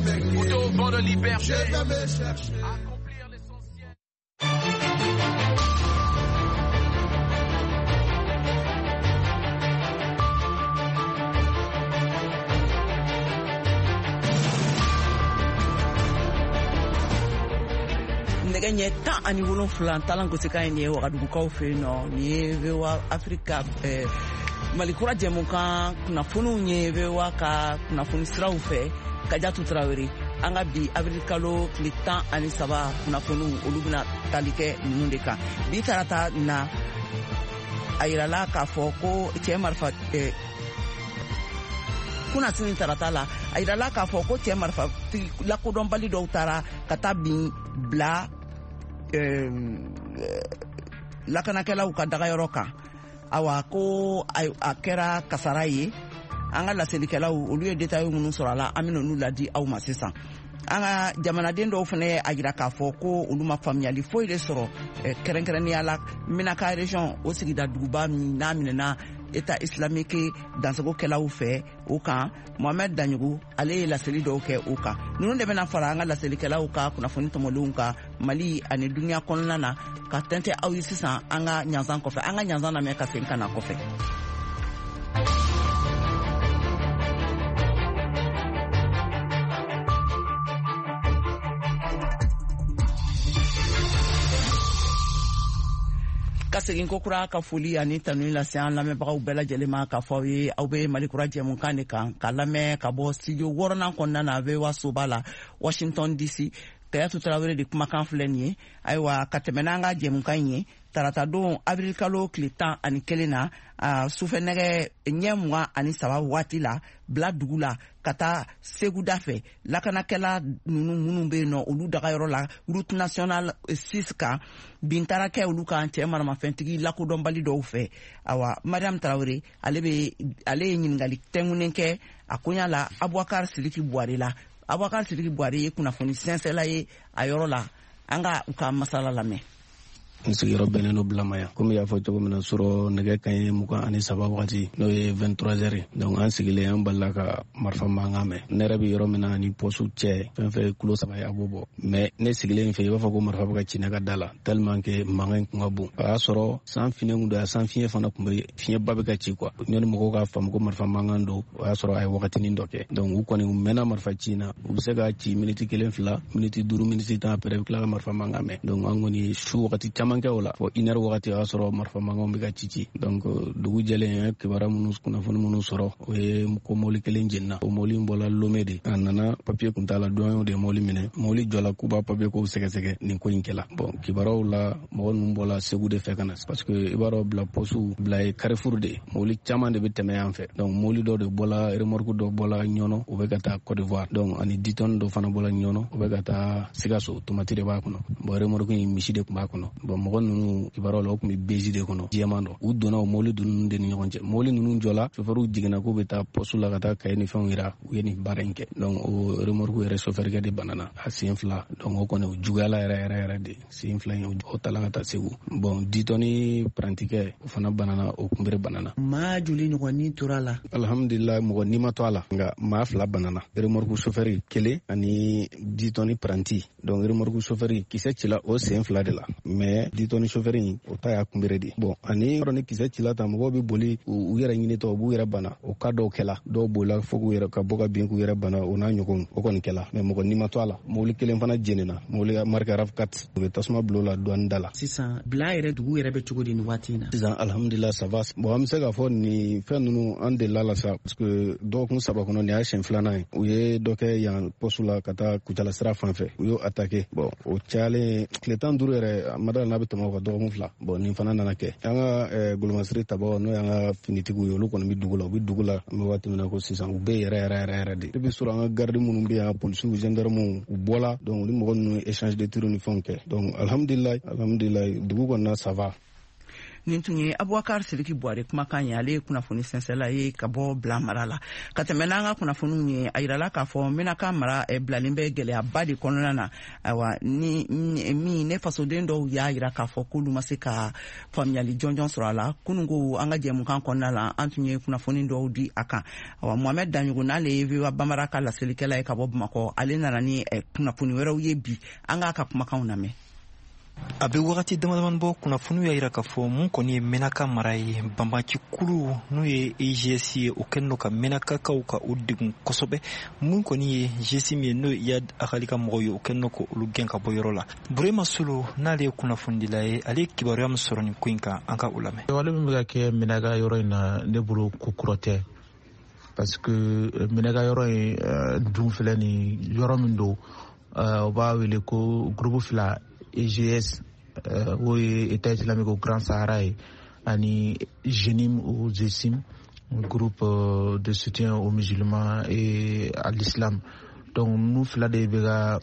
Couteau au vent de liberté. Je vais me chercher. Accomplir l'essentiel. nɛgɛ ɲɛ 17 talan kosikan ye nin ye wagadugukaw fɛ yen nɔ nin ye VOA Afrika Malikura jɛmukan kunnafoniw ye VOA ka kunnafoni siraw fɛ Kajatu Tarawele an ka bi avril kalo tile 13 kunnafoniw olu bɛna tali kɛ ninnu de kan bi tarata na a yirala k'a fɔ ko cɛ marifa kuna sini tarata la a yirala k'a fɔ ko cɛ marifa lakodɔnbali dɔw taara ka taa bin bila lakanakɛlaw ka dagayɔrɔ kan awa ko a kɛra kasara ye an ka laselikɛlaw olu ye détails minnu sɔrɔ a la an bɛna olu ladi aw ma sisan an ka jamanaden dɔw fana a jira k'a fɔ ko olu ma faamuyali foyi de sɔrɔ kɛrɛnkɛrɛnnenya la Menaka région o sigida duguba min n'a minɛna État islamique dansagokɛlaw fɛ o kan Mohamed Daɲugu ale ye laseli dɔw kɛ o kan ninnu de bɛna fara an ka laselikɛlaw ka kunnafoni tɔmɔlenw kan Mali ani dunuya kɔnɔna na ka tɛntɛ aw ye sisan an ka ɲanzan kɔfɛ an ka ɲanzan lamɛn ka segin ka na kɔfɛ. Ka segin kokura ka foli ani tanuni lase an lamɛnbagaw bɛɛ lajɛlen ma k'a fɔ aw ye aw bɛ Malikura jɛmukan de kan ka lamɛn ka bɔ studio 6nan kɔnɔna na VOA soba la Washington DC Kayatu Tarawele de kumakan filɛ nin ye ayiwa ka tɛmɛ n'an ka jɛmukan in ye tarata don avril kalo tile 11 na sufɛnɛgɛ ɲɛ 23 waati la bila dugu la ka taa seguda fɛ lakanakɛla ninnu minnu bɛ yen nɔ olu dagayɔrɔ la route nationale 6 kan bin taara kɛ olu kan cɛ maramafɛntigi lakodɔnbali dɔw fɛ awa Mariam Tarawele ale ye ɲininkali tɛnkunnen kɛ a koɲa la Abubakar Sidiki Buware la Abubakar Sidiki Buware ye kunnafoni sɛnsɛnla ye a yɔrɔ la an ka u ka masala lamɛn. n sigiyɔrɔ bɛnnen do Bulamaya komi y'a fɔ cogo min na sɔrɔ nɛgɛ kaɲɛ 23 wagati n'o ye 23 heures donc an sigilen an balila ka marifa mankan mɛn ne yɛrɛ bɛ yɔrɔ min na ni pɔsu cɛ fɛn fɛn kilo 3 ye a b'o bɔ mais ne sigilen fɛ i b'a fɔ ko marifa bɛ ka ci ne ka da la tellement que mankan in kun ka bon a y'a sɔrɔ san fiɲɛ kun don a san fiɲɛ fana kun bɛ fiɲɛba bɛ ka ci quoi ɲɔni mɔgɔw k'a faamu ko marifa mankan don o y'a sɔrɔ a ye wagatinin dɔ kɛ donc u kɔni u mɛnna marifa ci na u bɛ se ka ci miniti 1 2 miniti 5 miniti 10 après u tila ka marifa mankan mɛn donc an kɔni su wagati caman kɛ o la fɔ 1 heure wagati o y'a sɔrɔ marifa mankanw bɛ ka ci donc dugu jɛlen an kibaruya minnu kunnafoni minnu sɔrɔ o ye ko mɔbili 1 jenina o mɔbili in bɔla Lomé de a nana papier kun t'a la douanier de ye mɔbili minɛ mɔbili jɔla k'u b'a papier kow sɛgɛsɛgɛ nin ko in kɛla bon kibaruyaw la mɔgɔ ninnu bɔla Segu de fɛ ka na parce que i b'a dɔn bila postu bila ye Carrefour de mɔbili caman de bɛ tɛmɛ yan fɛ donc mɔbili dɔ de bɔla remorque dɔ bɔla Ɲɔnɔ o bɛ ka taa Côte d'Ivoire donc ani 10 tonnes dɔ fana bɔla Ɲɔnɔ o bɛ ka taa Sikaso tomati de b'a kɔnɔ bon remorque in misi de kun b'a kɔnɔ bon mɔgɔ ninnu kibaruyaw la o kun bɛ beji de kɔnɔ jɛman dɔ u donna o mɔbili ninnu de ni ɲɔgɔn cɛ mɔbili ninnu jɔla chauffeur jiginna k'u bɛ taa poste la ka taa kaye ni fɛnw yira u ye nin baara in kɛ donc o remorque yɛrɛ chauffeur de banana a sen 2 donc o kɔni o juguyala yɛrɛ de sen 2 in o tala ka taa Segu bon 10 tonnes prantikɛ o fana banana o kunbere banana maa joli ɲɔgɔnni tora la alhamdulillah mɔgɔ ni ma to a la nka maa 2 banana remorque chauffeur 1 ani 10 tonnes pranti donc remorque chauffeur kisɛ cila o sen 2 de la mais 10 tonnes chauffeur o ta y'a kunbere de bon ani yɔrɔ ni kisɛ cila ta mɔgɔw bɛ boli u yɛrɛ ɲinitɔ u b'u yɛrɛ bana o ka dɔw kɛla dɔw bolila fo k'u yɛrɛ ka bɔ ka bin k'u yɛrɛ bana o n'a ɲɔgɔn o kɔni kɛla mais mɔgɔ ni ma to a la mobili 1 fana jenina mobili marque RAV4 u bɛ tasuma bila o la douane da la sisan bila yɛrɛ dugu yɛrɛ bɛ cogo di nin waati in na sisan alhamdulillah ça va bon an bɛ se k'a fɔ nin fɛn ninnu an delila la sa parce que dɔgɔkun 3 kɔnɔ nin y'a siɲɛ 2nan ye u ye dɔ kɛ yan poste la ka taa Kucala sira fan fɛ u y'o attaqué bon o cayalen tile 15 yɛrɛ a ma dala n'a bɛ tɛmɛ o kan dɔgɔkun 2 bon nin fana nana kɛ an ka golomasiri tabaw n'o y'an ka finitigiw ye olu kɔni bɛ dugu la u bɛ dugu la an bɛ waati min na ko sisan u bɛ yɛrɛ de i bɛ sɔrɔ an ka garde minnu bɛ yan polisiw gendarmew u bɔla donc ni mɔgɔ ninnu échange de tirs ni fɛnw kɛ donc alhamdulillah dugu kɔni na ça va nin tun ye Abubakar Sidiki Buhari kumakan ye ale kunnafoni sɛnsɛla ye ka bɔ bila mara la ka tɛmɛ n'an ka kunnafoniw ye a yirala k'a fɔ Menaka mara bilalen bɛ gɛlɛyaba de kɔnɔna na ayiwa ni min ne fasoden dɔw y'a yira k'a fɔ k'olu ma se ka faamuyali jɔnjɔn sɔrɔ a la kununko an ka jɛmukan kɔnɔna la an tun ye kunnafoni dɔw di a kan ayiwa Mohamed Danyogo n'ale ye VOA Bambara ka laselikɛla ye ka bɔ Bamakɔ ale nana ni kunnafoni wɛrɛw ye bi an k'a ka kumakanw lamɛn. A bɛ wagati damadamani bɔ kunnafoniw y'a yira k'a fɔ mun kɔni ye Menaka mara ye banbaki kulu n'o ye EGS ye o kɛlen don ka Menakakaw ka o degun kosɛbɛ mun kɔni ye GESI min ye n'o ye Iyad Agali ka mɔgɔw ye o kɛlen don ka olu gɛn ka bɔ yɔrɔ la. Burema Solo n'ale ye kunnafonidila ye ale ye kibaruya min sɔrɔ nin ko in kan an ka o lamɛn. Wale min bɛ ka kɛ Menaka yɔrɔ in na ne bolo ko kɔrɔ tɛ parce que Menaka yɔrɔ in dun filɛ nin yɔrɔ min don o b'a wele ko groupe fila EGS o ye État islamique au Grand Sahara ye ani JENIM ou JESIM groupe de soutien aux musulmans et à l'islam donc nous fila de bɛ ka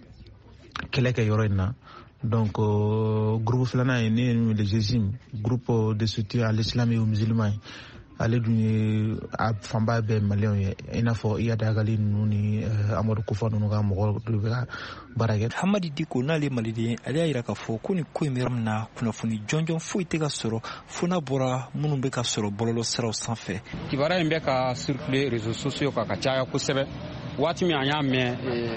kɛlɛ kɛ yɔrɔ in na donc groupe filanan ye ne le JESIM groupe de soutien à l'islam et aux musulmans ale dun ye a fanba bɛɛ maliyɛnw ye i n'a fɔ Iyad Agali ninnu ni Amadu Kufa ninnu ka mɔgɔ dɔ bɛ ka baara kɛ. Hamadi Diko n'ale maliden ale y'a yira k'a fɔ ko nin ko in bɛ yɔrɔ min na kunnafoni jɔnjɔn foyi tɛ ka sɔrɔ fo n'a bɔra minnu bɛ ka sɔrɔ bɔlɔlɔ siraw sanfɛ. Kibaruya in bɛ ka circuler réseaux sociaux kan ka caya kosɛbɛ waati min an y'a mɛn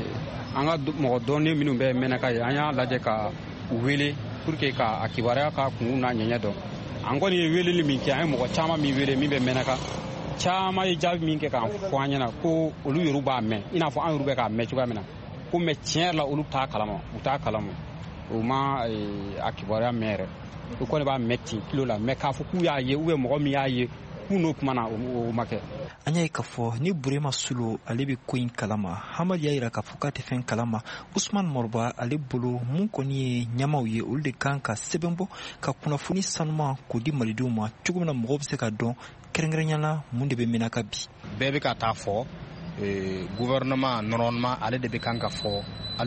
an ka mɔgɔ dɔnnen minnu bɛ Menaka ye an y'a lajɛ ka u wele pour que ka a kibaruya ka kun n'a ɲɛɲɛ dɔn. An kɔni ye weleli min kɛ an ye mɔgɔ caman min wele min bɛ Menaka caman ye jaabi min kɛ k'an fɔ an ɲɛna ko olu yɛrɛ b'a mɛn i n'a fɔ an yɛrɛ bɛ k'a mɛn cogoya min na ko mɛ tiɲɛ yɛrɛ la olu t'a kalama u t'a kalama o ma a kibaruya mɛn yɛrɛ u kɔni b'a mɛn ten kilo la mɛ k'a fɔ k'u y'a ye mɔgɔ min y'a ye k'u n'o kuma na o ma kɛ. An y'a ye k'a fɔ ni Burema Solo ale bɛ ko in kalama Hamadi y'a yira k'a fɔ k'a tɛ fɛn kalama Usman Mɔrɔba ale bolo mun kɔni ye ɲɛmaw ye olu de kan ka sɛbɛn bɔ ka kunnafoni sanuman k'o di malidenw ma cogo min na mɔgɔw bɛ se ka dɔn kɛrɛnkɛrɛnyala mun de bɛ Menaka bi. Bɛɛ bɛ ka taa fɔ gouvernement normalement ale de bɛ kan ka fɔ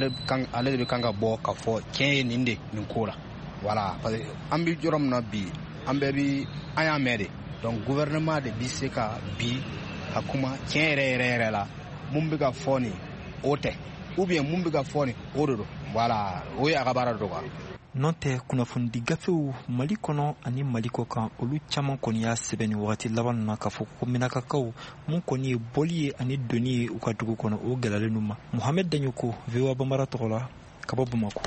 ale de bɛ kan ka bɔ ka fɔ tiɲɛ ye nin de nin ko la voilà parce que an bɛ yɔrɔ min na bi an bɛɛ bi an y'a mɛn de donc gouvernement de bi se ka bi ka kuma tiɲɛ yɛrɛ la mun bɛ ka fɔ nin o tɛ ou bien mun bɛ ka fɔ nin o de don voilà o ye a ka baara de don quoi. N'o tɛ kunnafonidi gafew Mali kɔnɔ ani Mali kɔ kan olu caman kɔni y'a sɛbɛn nin wagati laban na k'a fɔ ko Menakakaw mun kɔni ye bɔli ye ani doni ye u ka dugu kɔnɔ o gɛlɛyalen n'u ma. Mohamed Danyogo VOA Bambara tɔgɔ la ka bɔ Bamakɔ.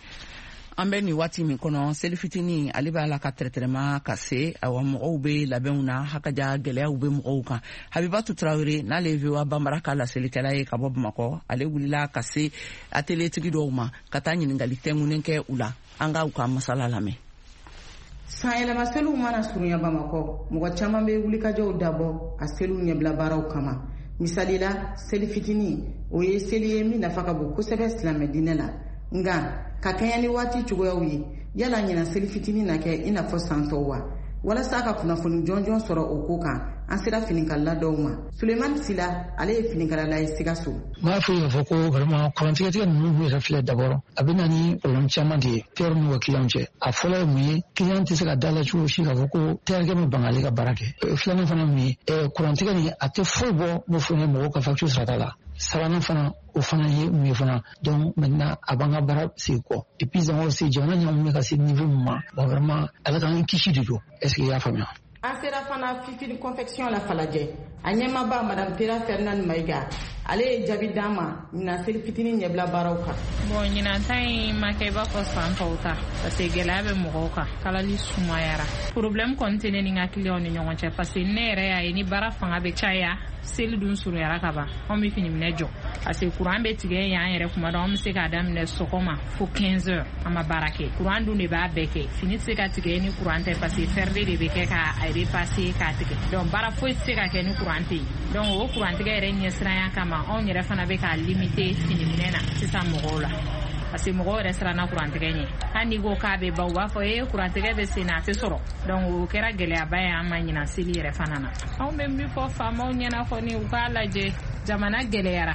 An bɛ nin waati min kɔnɔ seli fitini ale b'a la ka traitement ka se awa mɔgɔw bɛ labɛnw na hakaja gɛlɛyaw bɛ mɔgɔw kan Habibatu Traoré n'ale VOA Bambara ka laselikɛla ye ka bɔ Bamakɔ ale wulila ka se atelier tigi dɔw ma ka taa ɲininkali tɛŋunen kɛ u la an ka u ka masala lamɛn. Sanyɛlɛma seliw mana surunya Bamakɔ mɔgɔ caman bɛ wulikajɔw dabɔ a seliw ɲɛbila baaraw kama misali la seli fitini o ye seli ye min nafa ka bon kosɛbɛ silamɛ diinɛ la nka ka kɛɲɛ ni waati cogoyaw ye yala ɲina seli fitini na kɛ i n'a fɔ san tɔw wa walasa ka kunnafoni jɔnjɔn sɔrɔ o ko kan an sera finikala dɔw ma Sulemani Sila ale ye finikalala ye Sikaso. M'a fɔ k'a fɔ ko vraiment kurantigɛtigɛ ninnu yɛrɛ filɛ d'abord a bɛ na ni problème caman de ye terre n'u ka client cɛ a fɔlɔ ye mun ye client tɛ se ka dala cogo si k'a fɔ ko terre bɛ ban ale ka baara kɛ filanan fana mun ye kurantigɛ nin a tɛ foyi bɔ n'o fana mɔgɔw ka facture sarata la sabanan fana o fana ye mun ye fana donc maintenant a b'an ka baara sigi kɔ et puis an aussi jamana ɲɛmɔgɔ bɛ ka se niveau min ma vraiment ala k'an kisi de don est ce que i y'a faamuya. An sera fana fifini confection la Falajɛ a ɲɛmaaba madame Tera Fernand Maïga ale ye jaabi d'an ma ɲinan seli fitini ɲɛbila baaraw kan. Bon ɲinan ta in ma kɛ i b'a fɔ san tɔw ta parce que gɛlɛya bɛ mɔgɔw kan kalali sumayara problème kɔni tɛ ne ni n ka clients ni ɲɔgɔn cɛ parce que ne yɛrɛ y'a ye ni baara fanga bɛ caya seli dun surunyara ka ban anw bɛ fini minɛ jɔ parce que courant bɛ tigɛ yan yɛrɛ kuma dɔ an bɛ se k'a daminɛ sɔgɔma fo 15 heures an ma baara kɛ courant dun de b'a bɛɛ kɛ fini tɛ se ka tigɛ ni courant tɛ parce que ferde de bɛ kɛ k'a repasser k'a tigɛ donc baara foyi tɛ se ka kɛ ni courant tɛ yen donc o courant tigɛ yɛrɛ ɲɛsiranya kama anw yɛrɛ fana bɛ k'a limiter fini minɛ na sisan mɔgɔw la parce que mɔgɔw yɛrɛ siranna kurantigɛ ɲɛ hali n'i ko k'a bɛ ban u b'a fɔ kurantigɛ bɛ sen na a tɛ sɔrɔ donc o kɛra gɛlɛyaba ye an ma ɲinan seli yɛrɛ fana na anw bɛ min fɔ faamaw ɲɛna kɔni u k'a lajɛ jamana gɛlɛyara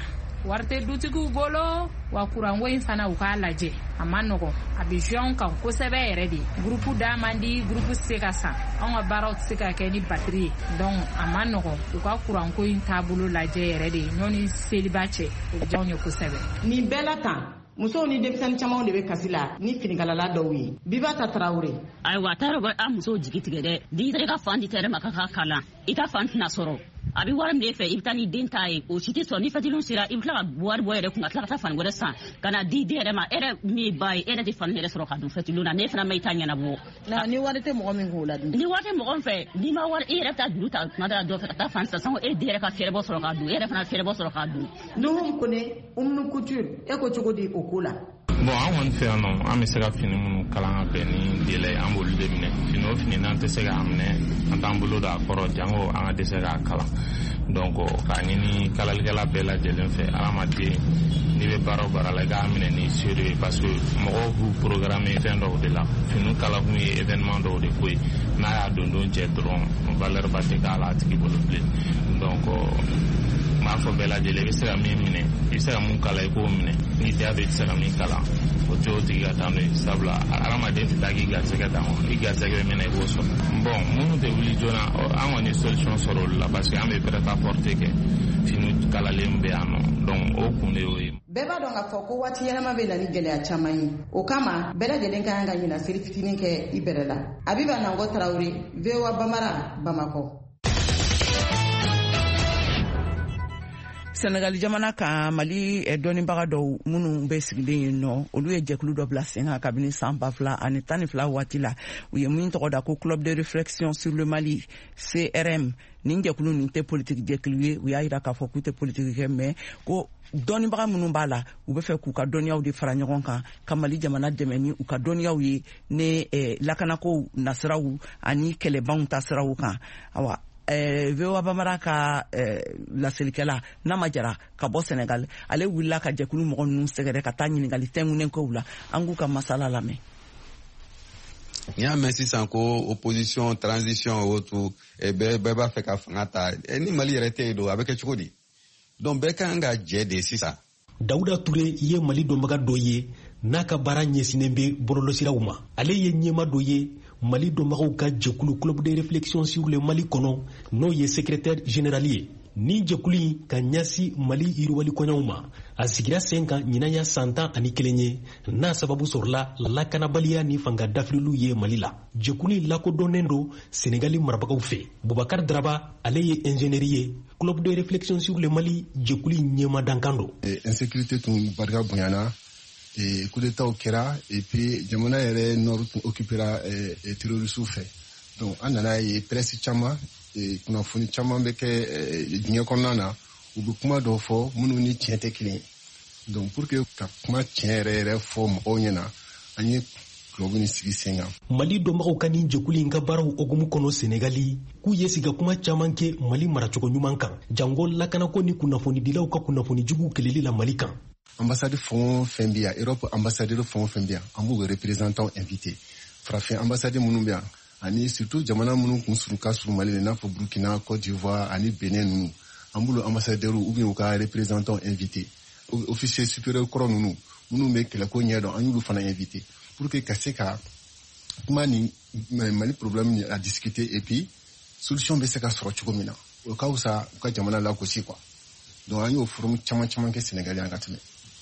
wari tɛ dutigiw bolo wa kuranko in fana u k'a lajɛ a ma nɔgɔn a bɛ jɔn kan kosɛbɛ yɛrɛ de gurupu da man di gurupu se ka san anw ka baaraw tɛ se ka kɛ ni batiri ye donc a ma nɔgɔn u ka kuranko in taabolo lajɛ yɛrɛ de ɲɔni seliba cɛ o bɛ diya anw ye kosɛbɛ. nin bɛɛ la tan musow ni denmisɛnnin camanw de bɛ kasi la ni finikalala dɔw ye Bibata Tarawele. ayiwa a taara bɔ an musow jigi tigɛ dɛ n'i taara i ka fan di tɛrɛ ma ka kalan i ka fan tɛna sɔrɔ a bɛ wari min fɛ i bɛ taa ni den ta ye o si tɛ sɔrɔ ni fɛtininw sera i bɛ tila ka wari bɔ yɛrɛ kun ka tila ka taa fani wɛrɛ san ka na di den yɛrɛ ma e yɛrɛ min ba ye e yɛrɛ tɛ fani yɛrɛ sɔrɔ ka dun fɛtininw na ne fana ma i ta ɲɛnabɔ. ni wari tɛ mɔgɔ min k'o la dun. ni wari tɛ mɔgɔ min fɛ n'i ma wari e yɛrɛ bɛ taa juru ta tuma dɔ la dɔ fɛ ka taa fani san sanko e den yɛrɛ ka fɛɛrɛ bɔ sɔrɔ ka dun e yɛrɛ fana fɛɛrɛ bɔ sɔrɔ ka dun. Nuhum Kone Umnu Couture e ko cogo di o ko la. Bon an kɔni fɛ yan nɔ an bɛ se ka fini minnu kalan ka bɛn ni délai an b'olu de minɛ fini o fini n'an tɛ se k'a minɛ an t'an bolo don a kɔrɔ jango an ka dɛsɛ k'a kalan donc k'a ɲini kalalikɛla bɛɛ lajɛlen fɛ adamaden n'i bɛ baara o baara la i k'a minɛ ni sérieux ye parce que mɔgɔw b'u programme fɛn dɔw de la fini kalakun ye événement dɔw de ko ye n'a y'a don cɛ dɔrɔn valeur ba tɛ k'a la a tigi bolo bilen donc n b'a fɔ bɛɛ lajɛlen i bɛ se ka min minɛ i bɛ se ka mun kala i k'o minɛ n'i tɛ i bɛ se ka min kalan o tɛ o tigi ka taa n'o ye sabula adamaden tɛ taa k'i garisɛgɛ d'a ma i garisɛgɛ bɛ minɛ i b'o sɔrɔ bon minnu tɛ wuli joona an kɔni ye solution sɔrɔ olu la parce que an bɛ prêt-à-porter kɛ fini kalalen bɛ yan nɔ donc o kun de y'o ye. Bɛɛ b'a dɔn k'a fɔ ko waati yɛlɛma bɛ na ni gɛlɛya caman ye o kama bɛɛ lajɛlen ka kan ka ɲina seli fitinin kɛ i bɛrɛ la. Abiba Nango Tarawele, VOA Bamara, Bamako. Senegal jamana kan Mali dɔnnibaga dɔw minnu bɛ sigilen yen nɔ olu ye jɛkulu dɔ bila sen kan kabini san 2012 waati la u ye min tɔgɔ da ko Club de réflexion sur le Mali CRM nin jɛkulu nin tɛ politique jɛkulu ye u y'a jira k'a fɔ k'u tɛ politique kɛ mais ko dɔnnibaga minnu b'a la u bɛ fɛ k'u ka dɔnniyaw de fara ɲɔgɔn kan ka Mali jamana dɛmɛ ni u ka dɔnniyaw ye ni lakanakow nasiraw ani kɛlɛbanw ta siraw kan awa VOA Bamara ka laselikɛla Nama Jara ka bɔ Senegal ale wulila ka jɛkulu mɔgɔ ninnu sɛgɛrɛ ka taa ɲininkali tɛngunen kow la an k'u ka masala lamɛn. N'i y'a mɛn sisan ko opposition transition o tu bɛɛ b'a fɛ ka fanga ta ni Mali yɛrɛ tɛ yen don a bɛ kɛ cogo di donc bɛɛ kan ka jɛ de sisan. Dawuda Ture ye Mali dɔnbaga dɔ ye n'a ka baara ɲɛsinnen bɛ bɔlɔlɔsiraw ma ale ye ɲɛma dɔ ye Mali dɔnbagaw ka jɛkulu Club de réflexion sur le Mali kɔnɔ n'o ye secrétaire général ye ni jɛkulu in ka ɲɛsi Mali yiriwali kɔɲɔw ma a sigira sen kan ɲinan ya san 11 ye n'a sababu sɔrɔla lakanabaliya ni fanga dafirilu ye Mali la jɛkulu in lakodɔnnen don Senegali marabagaw fɛ Boubacar Draba ale ye ingénieur ye Club de réflexion sur le Mali jɛkulu in ɲɛma dankan don insécurité tun barika bonyana et coup d'état au kɛra et puis jamana yɛrɛ nord tun occupera terroristes fɛ donc an nana ye presse caman kunnafoni caman bɛ kɛ diɲɛ kɔnɔna na u bɛ kuma dɔw fɔ minnu ni tiɲɛ tɛ kelen donc pour que ka kuma tiɲɛ yɛrɛ fɔ mɔgɔw ɲɛna an ye club ni sigi sen kan. Mali dɔnbagaw ka nin jɛkulu in ka baaraw hokumu kɔnɔ Senegali k'u ye sigi ka kuma caman kɛ Mali maracogo ɲuman kan jango lakanako ni kunnafonidilaw ka kunnafoni jugu kɛlɛli la Mali kan. Ambassade fɛn fɛn bɛ yan Europe ambassadeur fɛn fɛn bɛ yan an b'u représentants invité farafin ambassade minnu bɛ yan ani surtout jamana minnu kun surun ka surun Mali la i n'a fɔ Burkina Côte d'Ivoire ani Benin ninnu an b'olu ambassadeurs ou bien u ka représentants invité officier supérieur kɔrɔ ninnu minnu bɛ kɛlɛko ɲɛdɔn an y'olu fana invité pour que ka se ka kuma ni Mali problème a discuter et puis solution bɛ se ka sɔrɔ cogo min na o ka wusa u ka jamana lagosi quoi donc an y'o forum caman kɛ Sénégal yan ka tɛmɛ.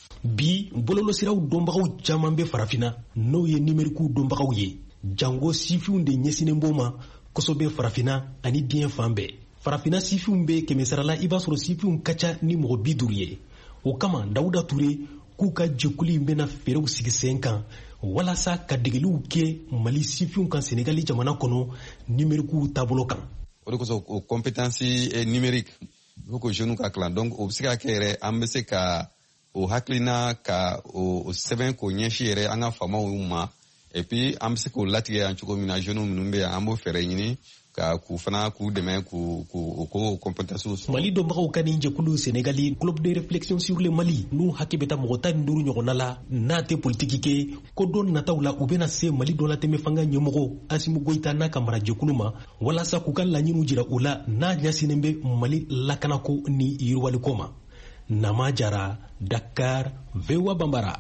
Bi bɔlɔlɔsiraw dɔnbagaw caman bɛ farafinna n'o ye numérique dɔnbagaw ye jango sifinw de ɲɛsinnen b'o ma kosɛbɛ farafinna ani diɲɛ fan bɛɛ farafinna sifinw bɛ kɛmɛsarala i b'a sɔrɔ sifinw ka ca ni mɔgɔ 50 ye o kama Dawuda Ture k'u ka jɛkulu in bɛna fɛɛrɛw sigi sen kan walasa ka degeliw kɛ Mali sifinw kan Senegali jamana kɔnɔ numérique taabolo kan. O de kosɔn o compétence numérique il faut que jeunes ka kalan donc o bɛ se ka kɛ yɛrɛ an bɛ se ka o hakilina ka o sɛbɛn k'o ɲɛsin yɛrɛ an ka faamaw ma et puis an bɛ se k'o latigɛ yan cogo min na jeunes minnu bɛ yan an b'o fɛɛrɛ ɲini ka k'u fana k'u dɛmɛ k'o compétences. Mali dɔnbagaw ka nin jɛkulu Senegali Club de réflexion sur le Mali n'u hakɛ bɛ taa mɔgɔ 15 ɲɔgɔnna la n'a tɛ politique kɛ ko don nataw la u bɛna se Mali dɔ latɛmɛ fanga ɲɛmɔgɔ Asimu Goyita n'a ka mara jɛkulu ma walasa k'u ka laɲiniw jira u la n'a ɲɛsinnen bɛ Mali lakanako ni yiriwaliko ma. Nama Jara, Dakar, VOA Bambara.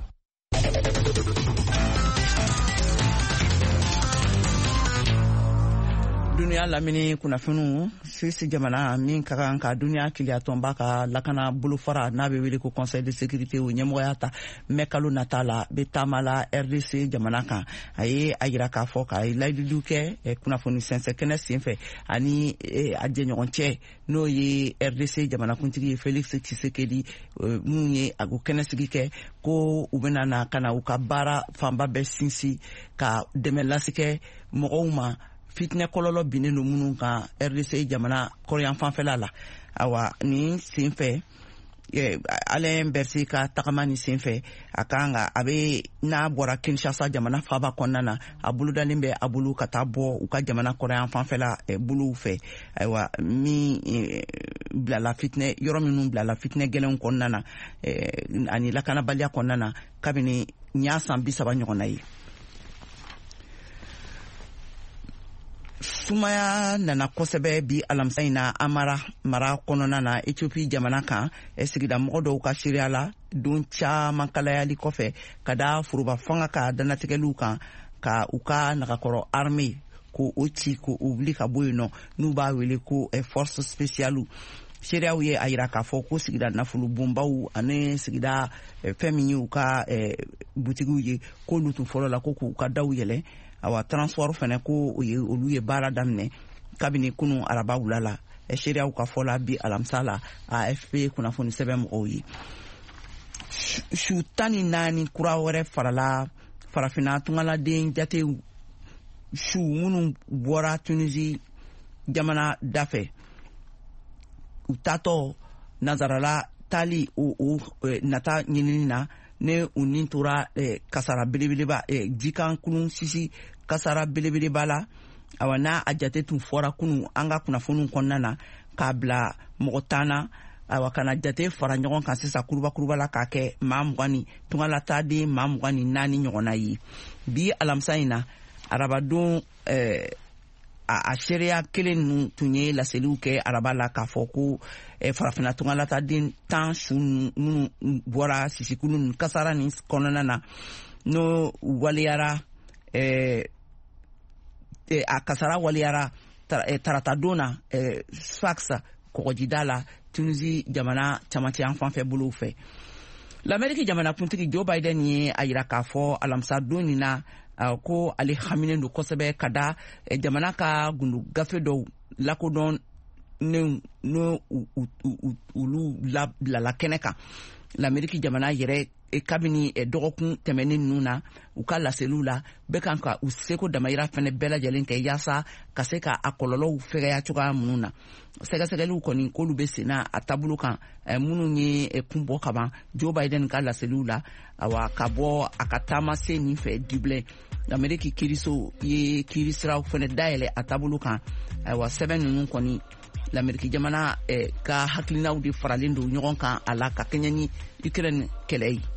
Dunia lamini kunnafoniw Suisse jamana min ka kan ka dunia kiliyatonba ka lakana bolofara n'a bɛ wele ko conseil de sécurité o ɲɛmɔgɔya ta mɛ kalo nata la bɛ taama la RDC jamana kan a ye a yira k'a fɔ k'a ye layidiliw kɛ kunnafoni sɛnsɛn kɛnɛ senfɛ ani a jɛɲɔgɔn cɛ n'o ye RDC jamanakuntigi ye Félix Tshisekedi minnu ye a ko kɛnɛsigi kɛ ko u bɛna na ka na u ka baara fanba bɛɛ sinsin ka dɛmɛ lase kɛ mɔgɔw ma fitnɛ kɔlɔlɔ binnen don minnu kan RDC jamana kɔrɔyan fanfɛla la awa ni senfɛ Alain Berset ka tagama ni senfɛ a kan ka a bɛ n'a bɔra Kinshasa jamana faaba kɔnɔna na a bolodalen bɛ a bolo ka taa bɔ u ka jamana kɔrɔyan fanfɛla bolow fɛ ayiwa min bilala fitnɛ yɔrɔ minnu bilala fitnɛ gɛlɛnw kɔnɔna na ani lakanabaliya kɔnɔna na kabini ɲa san 30 ɲɔgɔnna ye. Sumaya nana kosɛbɛ bi alamisa in na Amara mara kɔnɔna na Ethiopie jamana kan sigida mɔgɔ dɔw ka seereya la don caman kalayali kɔfɛ ka da foroba fanga ka danatigɛliw kan ka u ka nagakɔrɔ armée ko o ci ko u wuli ka bɔ yen nɔ n'u b'a wele ko force spéciale seereyaw ye a yira k'a fɔ ko sigida nafolo bonbaw ani sigida fɛn min ye u ka butigiw ye k'olu tun fɔlɔ la ko k'u ka daw yɛlɛ awa transport fana ko olu ye baara daminɛ kabini kunu araba wula la seereyaw ka fɔ la bi alamisa la AFP kunnafoni sɛbɛn mɔgɔw ye su 14 kura wɛrɛ farala farafina tungaladen jatew su minnu bɔra Tunisie jamana dafɛ u tatɔ nazarala tali o nata ɲinini na ne u nin tora kasara belebeleba jikan kulun sisi kasara belebeleba la awa n'a a jate tun fɔra kunu an ka kunnafoniw kɔnɔna na k'a bila mɔgɔ 10 na awa kana jate fara ɲɔgɔn kan sisan kuruba la k'a kɛ maa 20 tungalataden maa 24 ɲɔgɔnna ye bi alamisa in na arabadon a seereya kelen ninnu tun ye laseliw kɛ araba la k'a fɔ ko farafina tungalataden 10 su minnu bɔra sisikulu ninnu kasara nin kɔnɔna na n'o waliyara a kasara waliyara taratadon na Sfax kɔgɔjida la Tunisie jamana camancɛ an fanfɛ bolow fɛ l'Amérique jamanakuntigi Joe Biden ye a yira k'a fɔ alamisa don nin na ko ale haminen don kosɛbɛ ka da jamana ka gundu gafe dɔw lakodɔn no ulu bilala kɛnɛ kan l'Amérique jamana yɛrɛ kabini dɔgɔkun tɛmɛnen ninnu na u ka laseliw la bɛɛ kan ka u seko damayira fɛnɛ bɛɛ lajɛlen kɛ yaasa ka se ka a kɔlɔlɔw fɛgɛya cogoya minnu na sɛgɛsɛgɛliw kɔni k'olu bɛ senna a taabolo kan minnu ye kun bɔ ka ban Joe Biden ka laseliw la awa ka bɔ a ka taama se nin fɛ Dublin Amérique kiiriso ye kiirisiraw fɛnɛ dayɛlɛ a taabolo kan awa sɛbɛn ninnu kɔni l'Amérique jamana ka hakilinaw de faralen don ɲɔgɔn kan a la ka kɛɲɛ ni Ukraine kɛlɛ ye.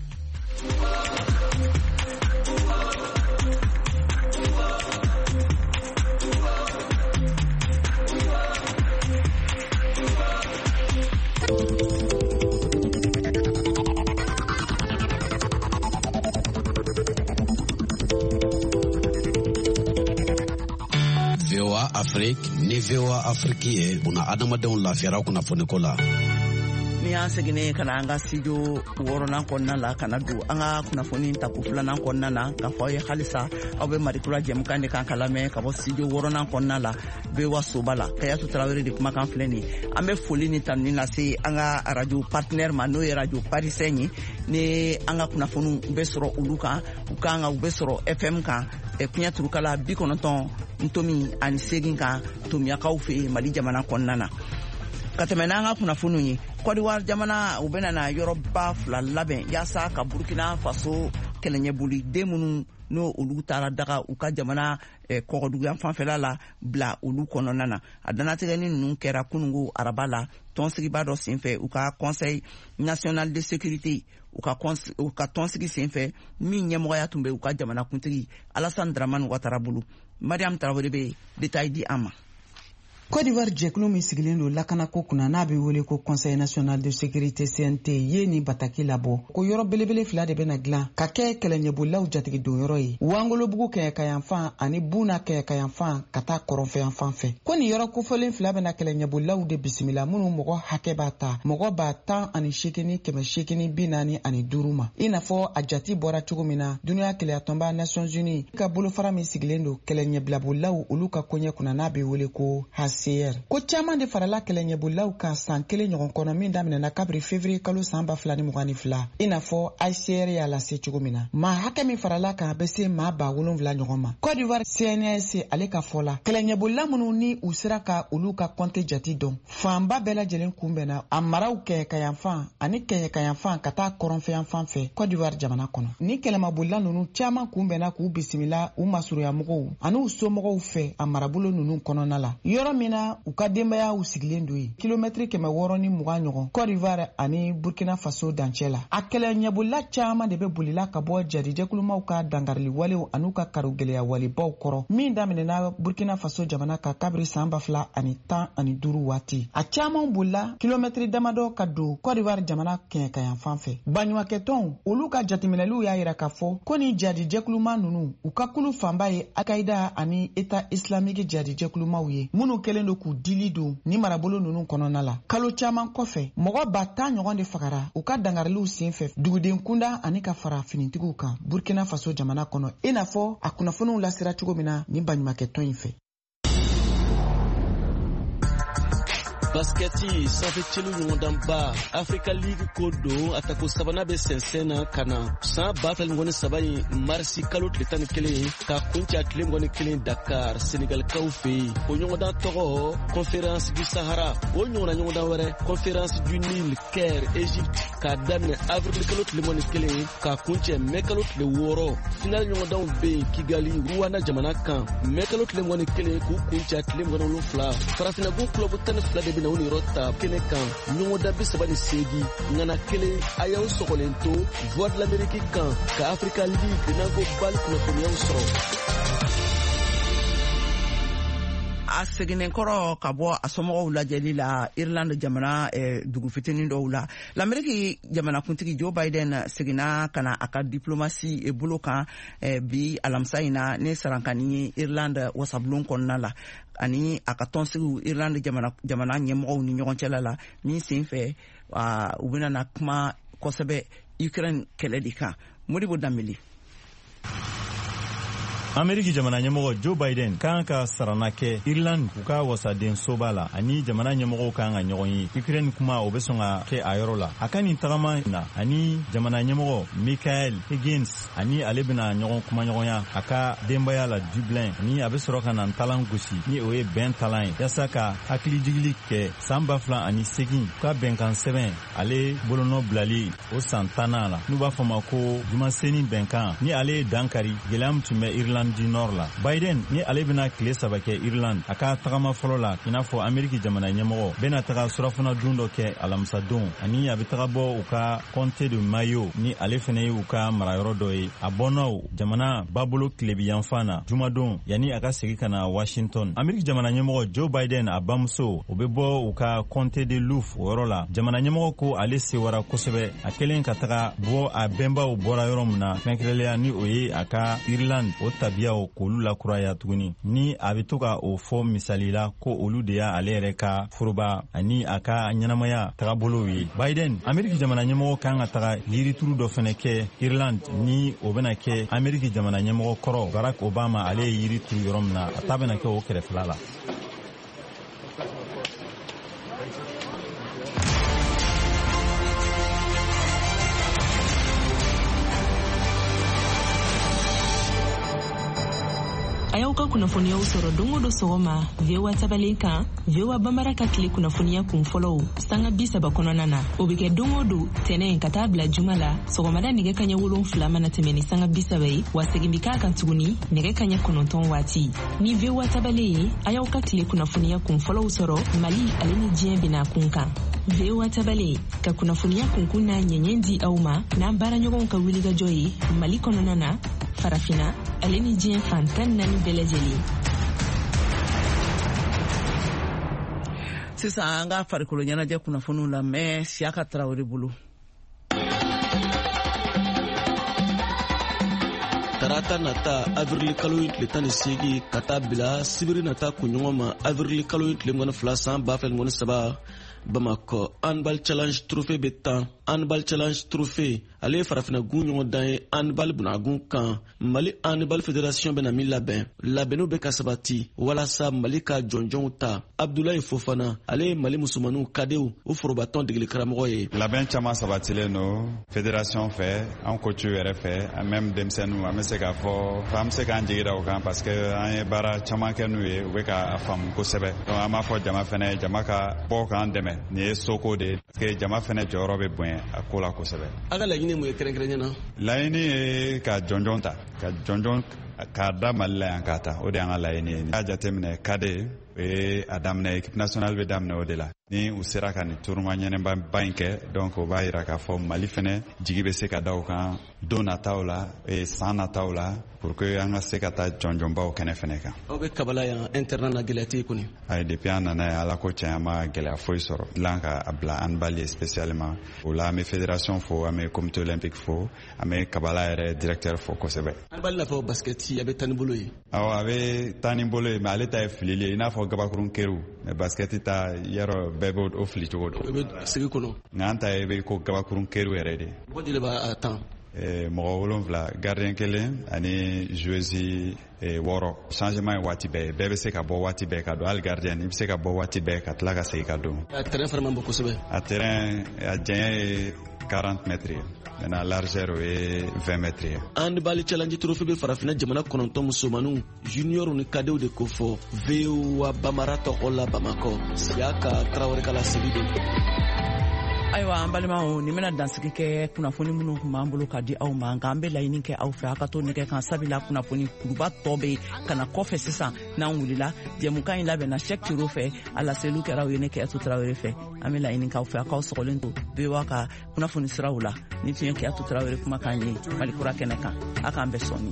VOA Afrique ni VOA Afrique ye una adamadenw lafiyara kunnafoni ko la. Ni an seginne kana an ka studio wɔɔrɔnan kɔnɔna la kana don an ka kunnafoni tako 2nan kɔnɔna na k'a fɔ aw ye halisa aw bɛ Marikura jɛmukan de kan ka lamɛn ka bɔ studio 6nan kɔnɔna la VOA Soba la Kayatu Tarawele de kumakan filɛ nin ye an bɛ foli ni tanuni lase an ka radio partenaire ma n'o ye radio parisien ye ni an ka kunnafoniw bɛ sɔrɔ olu kan u kan ka u bɛ sɔrɔ FM kan Piɲɛ Turukala 98.8 kan Tomiyakaw fɛ Mali jamana kɔnɔna na ka tɛmɛ n'an ka kunnafoniw ye Côte d'Ivoire jamana u bɛna na yɔrɔba 2 labɛn yaasa ka Burkina Faso kɛlɛɲɛboli den minnu n'o olu taara daga u ka jamana kɔgɔduguya fanfɛla la bila olu kɔnɔna na a danatigɛni ninnu kɛra kunungo araba la tɔnsigiba dɔ senfɛ u ka conseil national de sécurité u ka tɔnsigi senfɛ min ɲɛmɔgɔya tun bɛ u ka jamanakuntigi Alassane Dramane Ouattara bolo Mariam Traoré bɛ détail di an ma. Côte d'Ivoire jɛkulu min sigilen don lakanako kunna n'a bɛ wele ko Conseil national de sécurité CNT ye ni bataki labɔ ko yɔrɔ belebele 2 de bɛna dilan ka kɛ kɛlɛɲɛbolilaw jatigi don yɔrɔ ye Wangolobugu kɛɲɛkayanfan ani Buna kɛɲɛkayanfan ka taa kɔrɔnfɛyanfan fɛ ko nin yɔrɔ kofɔlen 2 bɛna kɛlɛɲɛbolilaw de bisimila minnu mɔgɔ hakɛ b'a ta mɔgɔ b'a 10,845 ma i n'a fɔ a jati bɔra cogo min na duniya kɛlɛyatɔnba Nations Unies ka bolofara min sigilen don kɛlɛɲɛbilabolilaw olu ka koɲɛ kunna n'a bɛ wele ko HCR ko caman de farala kɛlɛɲɛbolilaw kan san 1 ɲɔgɔn kɔnɔ min daminɛna kabiri février kalo san 2022 i n'a fɔ HCR y'a lase cogo min na maa hakɛ min farala kan a bɛ se maa 7,000 ɲɔgɔn ma Côte d'Ivoire CNRS ale ka fɔ la kɛlɛɲɛbolila minnu ni u sera ka olu ka compte jati dɔn fanba bɛɛ lajɛlen kunbɛnna a maraw kɛɲɛkayanfan ani kɛɲɛkayanfan ka taa kɔrɔnfɛyanfan fɛ Côte d'Ivoire jamana kɔnɔ ni kɛlɛmabolila ninnu caman kunbɛnna k'u bisimila u masurunyamɔgɔw ani u somɔgɔw fɛ a marabolo ninnu kɔnɔna la yɔrɔ min na u ka denbayaw sigilen don yen kilomɛtiri 620 ɲɔgɔn Côte d'Ivoire ani Burkina Faso dancɛ la a kɛlɛɲɛbolila caman de bɛ bolila ka bɔ jarijɛkulumaw ka dangarili walew an'u ka karogɛlɛya walebaw kɔrɔ min daminɛna Burkina Faso jamana ka kabiri san 2015 waati a caman bolila kilomɛtiri damadɔ ka don Côte d'Ivoire jamana kɛɲɛkayanfan fɛ baɲumankɛtɔnw olu ka jateminɛliw y'a yira k'a fɔ ko ni jarijɛkuluma ninnu u ka kulu fanba ye Al-Qaïda ani État islamique jarijɛkulumaw ye minnu kɛlen don k'u dili don ni marabolo ninnu kɔnɔna la kalo caman kɔfɛ mɔgɔ 10,000 ɲɔgɔn de fagara u ka dangariliw senfɛ duguden kunda ani ka fara finitigiw kan Burkina Faso jamana kɔnɔ i n'a fɔ a kunnafoniw lasira cogo min na ni baɲumankɛtɔn in fɛ. Basketi sanfɛ celu ɲɔgɔndanba Africa League ko don a tako sabana bɛ sɛnsɛn na ka na san 2023 in marisi kalo tile 11 ka kunca tile 21 Dakar Senegalikaw fɛ yen o ɲɔgɔndan tɔgɔ Conférence du Sahara o ɲɔgɔnna ɲɔgɔndan wɛrɛ Conférence du Nil Caire Égypte ka daminɛ avril kalo tile 11 ka kuncɛ mai kalo tile 6 final ɲɔgɔndanw bɛ yen Kigali Rwanda jamana kan mai kalo tile 11 k'u kunca tile 17 farafinnabu club 12 de bɛ na uni rota kene kan ɲɔgɔnda 38 ŋana kelen a y'aw sɔgɔlen to Voix de l'Amérique kan ka Africa League n'an ko bali kunnafoniyaw sɔrɔ. A seginen kɔrɔ ka bɔ a somɔgɔw lajɛli la Irlande jamana dugu fitinin dɔw la l'Amérique jamanakuntigi Joe Biden seginna ka na a ka diplomasi bolo kan bi alamisa in na ne sarankani ye Irlande wasabulon kɔnɔna la ani a ka tɔnsigiw Irlande jamana ɲɛmɔgɔw ni ɲɔgɔn cɛla la min sen fɛ u bɛna na kuma kosɛbɛ Ukraine kɛlɛ de kan Modibo Dambeli. Ameriki jamana ɲɛmɔgɔ Joe Biden kan ka sarana kɛ Irland u ka wasaden soba la ani jamana ɲɛmɔgɔw kan ka ɲɔgɔn ye Ukraine kuma o bɛ sɔn ka kɛ a yɔrɔ la a ka nin tagama na ani jamana ɲɛmɔgɔ Michael Higgins ani ale bɛna ɲɔgɔn kuma ɲɔgɔnya a ka denbaya la Dublin ni a bɛ sɔrɔ ka na talan gosi ni o ye bɛn talan ye yasa ka hakilijigili kɛ san 2008 ka bɛnkan sɛbɛn ale bolonɔ bilali o san 10 la n'u b'a fɔ ma ko jumaseni bɛnkan ni ale ye dankari gɛlɛya min tun bɛ Irland du Nord la Biden ni ale bɛna tile 3 kɛ Irland a ka tagama fɔlɔ la i n'a fɔ Ameriki jamana ɲɛmɔgɔ bɛna taga surafana dun dɔ kɛ alamisa don ani a bɛ taga bɔ u ka Comté de Mayo ni ale fana ye u ka marayɔrɔ dɔ ye a bɔnnaw jamana babolo tilebiyanfan na jumadon yanni a ka segin ka na Washington Ameriki jamana ɲɛmɔgɔ Joe Biden a bamuso o bɛ bɔ u ka Comté de Louvre o yɔrɔ la jamana ɲɛmɔgɔ ko ale sewara kosɛbɛ a kɛlen ka taga bɔ a bɛnbaw bɔra yɔrɔ min na kɛrɛnkɛrɛnnenya ni o ye a ka Irland o tabiyaw k'olu lakuraya tuguni ni a bɛ to ka o fɔ misali la ko olu de y'a ale yɛrɛ ka foroba ani a ka ɲɛnamaya tagabolow ye Biden Ameriki jamana ɲɛmɔgɔ kan ka taga yirituru dɔ fana kɛ Irland ni o bɛna kɛ Ameriki jamana ɲɛmɔgɔ kɔrɔ Barack Obama ale ye yirituru yɔrɔ min na a ta bɛna kɛ o kɛrɛfɛla la. A y'aw ka kunnafoniyaw sɔrɔ don o don sɔgɔma VOA tabalen kan VOA Bambara ka tile kunnafoniya kun fɔlɔw sanga 30 kɔnɔna na o bɛ kɛ don o don tɛnɛn ka taa bila juma la sɔgɔmada nɛgɛ kaɲɛ 7 mana tɛmɛ ni sanga 30 ye wa segin bi k'a kan tuguni nɛgɛ kaɲɛ 9 waati ni VOA tabalen ye a y'aw ka tile kunnafoniya kun fɔlɔw sɔrɔ Mali ale ni diɲɛ bɛna kun kan VOA tabalen ka kunnafoniya kunkun na ɲɛɲɛ di aw ma n'an baaraɲɔgɔnw ka wulikajɔ ye Mali kɔnɔna na farafina ale ni diɲɛ fantan 4 bɛɛ lajɛlen sisan an ka farikolo ɲɛnajɛ kunnafoniw la mais Siaka Traoré bolo. Tarata nata avril kalo tile 18 ka taa bila sibiri nata kunɲɔgɔn ma avril kalo tile 22 san 2023 Bamako handball challenge trophée bɛ tan handball challenge trophée ale farafina gun ɲɔgɔn dan ye handball bunagun kan Mali handball fédération bɛna min labɛnniw bɛ ka sabati walasa Mali ka jɔnjɔnw ta Abdoulaye Fofana ale ye Mali musomanninw kadew u forobatɔn degeli karamɔgɔ ye. Labɛn caman sabatilen no fédération fɛ an coach yɛrɛ fɛ en même denmisɛnninw an bɛ se k'a fɔ an bɛ se k'an jigi da o kan parce que an ye baara caman kɛ n'u ye u bɛ k'a faamu kosɛbɛ donc an b'a fɔ jama fɛnɛ jama ka bɔ k'an dɛmɛ nin ye soko de parce que jama fɛnɛ jɔyɔrɔ bɛ bonya a ko la kosɛbɛ. A ka laɲini mun ye kɛrɛnkɛrɛnnen na? Laɲini ye ka jɔnjɔn ta ka jɔnjɔn k'a da Mali la yan k'a ta o de y'an ka laɲini ye. N'i y'a jateminɛ CAD o ye a daminɛ équipe nationale bɛ daminɛ o de la ni u sera ka nin tournoi ɲɛnɛba in kɛ donc o b'a yira k'a fɔ Mali fɛnɛ jigi bɛ se ka da o kan don nataw la san nataw la pour que an ka se ka taa jɔnjɔnbaw kɛnɛ fɛnɛ kan. Aw bɛ kabala yan internat na gɛlɛya tɛ kɔni. Ayi depuis an nana ye ala ko tiɲɛ an ma gɛlɛya foyi sɔrɔ dilan ka bila handball ye spécialement o la an bɛ fédération fo an bɛ comité olympique fo an bɛ kabala yɛrɛ directeur fo kosɛbɛ. Handball n'a fɔ basket a bɛ taa ni bolo ye. Awɔ a bɛ taa ni bolo ye mais ale ta ye filili ye i n'a fɔ gabakurun keriw mais basket ta yɔrɔ bɛɛ bɛ o fili cogo don. O bɛ sigi kɔnɔ. Nka an ta ye bɛ ko gabakurun keriw yɛrɛ de. Mɔgɔ joli b'a tan? Mɔgɔ 7 gardien 1 ani joueuse 6 changement ye waati bɛɛ bɛɛ bɛ se ka bɔ waati bɛɛ ka don hali gardien i bɛ se ka bɔ waati bɛɛ ka tila ka segin ka don. A terrain fana man bon kosɛbɛ. A terrain a janya ye 40 mètres ye maintenant largeur o ye 20 mètres ye. Handball challenge trophée bɛ farafina jamana 9 musomanninw junior ni cadew de ko fɔ VOA Bamara tɔgɔ la Bamako Siaka Traoré kala sigi don. Ayiwa an balimaw nin bɛna dansigi kɛ kunnafoni minnu tun b'an bolo ka di aw ma nka an bɛ laɲini kɛ aw fɛ aw ka to nɛgɛ kan sabula kunnafoni kuruba tɔ bɛ kana kɔfɛ sisan n'an wulila jɛmukan in labɛnna Cheick Tiro fɛ a laseliw kɛra aw ye ne Keyatu Traoré fɛ an bɛ laɲini k'aw fɛ aw k'aw sɔgɔlen to VOA ka kunnafoni siraw la ni tun ye Keyatu Traoré kumakan ye Malikura kɛnɛ kan a k'an bɛɛ sɔnni.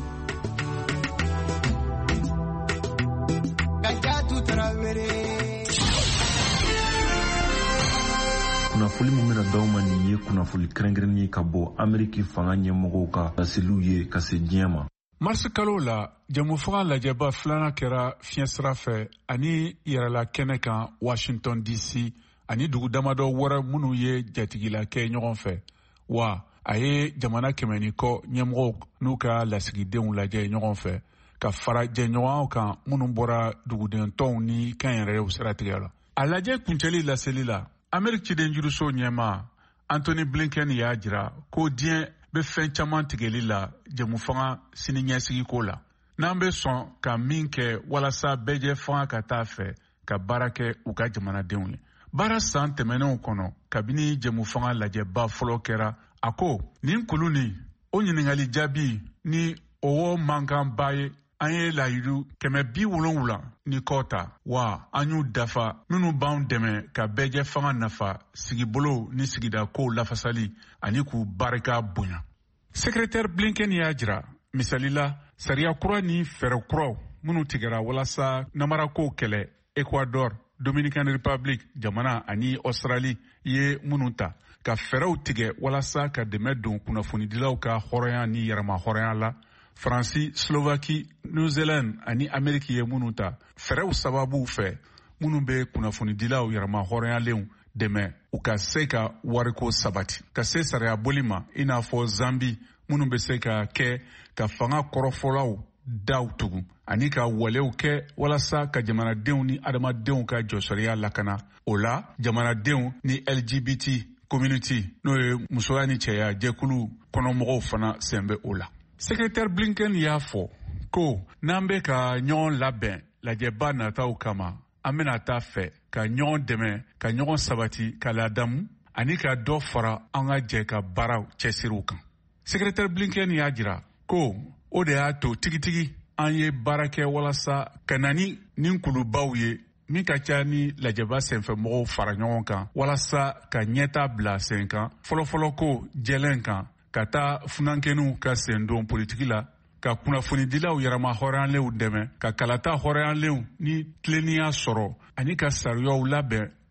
kunnafoni min bɛna d'aw ma nin ye kunnafoni kɛrɛnkɛrɛnnen ye ka bɔ Ameriki fanga ɲɛmɔgɔw ka laseliw ye ka se diɲɛ ma. Marisi kalo la jɛmufaga lajɛba filanan kɛra fiɲɛsira fɛ ani yɛrɛla kɛnɛ kan Washington DC ani dugu damadɔ wɛrɛ minnu ye jatigila kɛ ɲɔgɔn fɛ wa a ye jamana 100 ni kɔ ɲɛmɔgɔw n'u ka lasigidenw lajɛ ɲɔgɔn fɛ ka fara jɛɲɔgɔnw kan minnu bɔra dugudentɔnw ni kan yɛrɛw siratigɛ la. A lajɛ kuncɛli laseli la Ameriki ciden juruso ɲɛma Anthony Blinken y'a jira ko diɲɛ bɛ fɛn caman tigɛli la jɛmufanga sini ɲɛsigi ko la. N'an bɛ sɔn ka min kɛ walasa bɛɛ fanga ka taa fɛ ka baara kɛ u ka jamanadenw ye. Baara san tɛmɛnenw kɔnɔ kabini jɛmufanga lajɛba fɔlɔ kɛra a ko nin kulu nin o ɲininkali jaabi ni o man kan ba ye an ye layidu 170 ni kɔta wa an y'u dafa minnu b'an dɛmɛ ka bɛɛ fanga nafa sigibolo ni sigida kow lafasali ani k'u barika bonya. Secrétaire Blinken y'a jira misalila sariya kura ni fɛɛrɛ kuraw minnu tigɛra walasa namarakow kɛlɛ Ecuador, Dominican Republic, jamana ani Australie ye minnu ta ka fɛɛrɛw tigɛ walasa ka dɛmɛ don kunnafonidilaw ka hɔrɔnya ni yɛrɛma hɔrɔnya la. Faransi, Slovakie, New Zealand ani Ameriki ye minnu ta fɛɛrɛw sababu fɛ minnu bɛ kunnafonidilaw yɛrɛma hɔrɔnyalenw dɛmɛ u ka se ka wariko sabati ka se sariya boli ma i n'a fɔ Zambi minnu bɛ se ka kɛ ka fanga kɔrɔfɔlaw daw tugun ani ka walew kɛ walasa ka jamanadenw ni adamadenw ka jɔsɔriya lakana o la jamanadenw ni LGBT community n'o ye musoya ni cɛya jɛkulu kɔnɔmɔgɔw fana sen bɛ o la. Secrétaire Blinken y'a fɔ ko n'an bɛ ka ɲɔgɔn labɛn lajɛba nataw kama an bɛna taa fɛ ka ɲɔgɔn dɛmɛ ka ɲɔgɔn sabati ka ladamu ani ka dɔ fara an ka jɛ ka baaraw cɛsiriw kan. Secrétaire Blinken y'a jira ko o de y'a to tigitigi an ye baara kɛ walasa ka na ni nin kulubaw ye min ka ca ni lajɛba senfɛmɔgɔw fara ɲɔgɔn kan walasa ka ɲɛta bila sen kan fɔlɔfɔlɔ ko jɛlɛn kan ka taa funankɛniw ka sen don politiki la ka kunnafonidilaw yɛrɛma hɔrɔnyalenw dɛmɛ ka kalata hɔrɔnyalenw ni tilennenya sɔrɔ ani ka sariyaw labɛn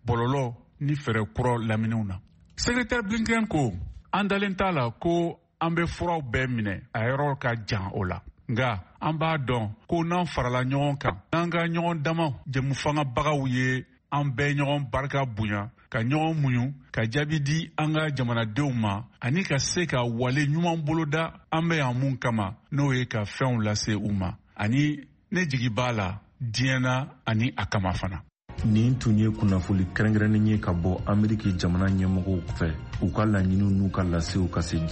bɔlɔlɔ ni fɛɛrɛ kura laminiw na. Secrétaire Blinken ko an dalen t'a la ko an bɛ furaw bɛɛ minɛ a yɔrɔ ka jan o la. Nga an b'a dɔn ko n'an farala ɲɔgɔn kan n'an ka ɲɔgɔn damaw jɛmufangabagaw ye an bɛɛ ɲɔgɔn barika bonya ka ɲɔgɔn muɲu ka jaabi di an ka jamanadenw ma ani ka se ka wale ɲuman boloda an bɛ yan mun kama n'o ye ka fɛnw lase u ma ani ne jigi b'a la diɲɛna ani a kama fana. Nin tun ye kunnafoli kɛrɛnkɛrɛnnen ye ka bɔ Ameriki jamana ɲɛmɔgɔw fɛ u ka laɲiniw n'u ka lasew ka se